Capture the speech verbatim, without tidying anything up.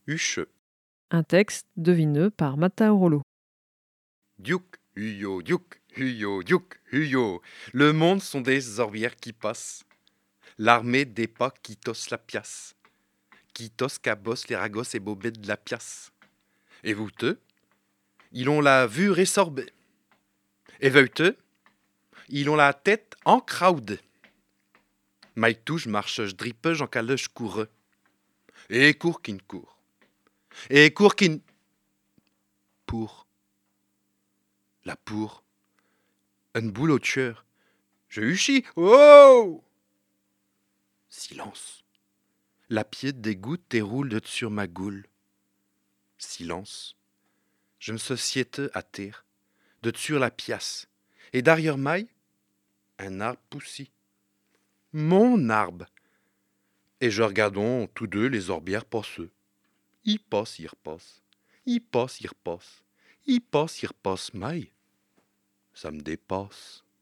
Huche. Un texte devineux par Matteo Rollo. Diouk, huyo, diouk, huyo, diouk, huyo. Le monde sont des orbières qui passent. L'armée des pas qui tosse la pièce. Qui tosse cabosse les ragos et bobettes de la pièce. Et vous te, ils ont la vue résorbée. Et vous te, ils ont la tête en crowd. Maïtou, je marche, je drippe, j'en cale, je cours. Et cours qu'in court. Et cours qu'in... Pour. La pour. Un boulot de tueur. Je huchis. Oh! Silence. La pied des gouttes déroule de sur ma goule. Silence. Je me sociéte à terre, de sur la pièce. Et derrière maille, un arbre poussi. Mon arbre. Et je regardons tous deux les orbières passeux. Il passe, il repasse. Il passe, il repasse. Il passe, il repasse, maille. Ça me dépasse.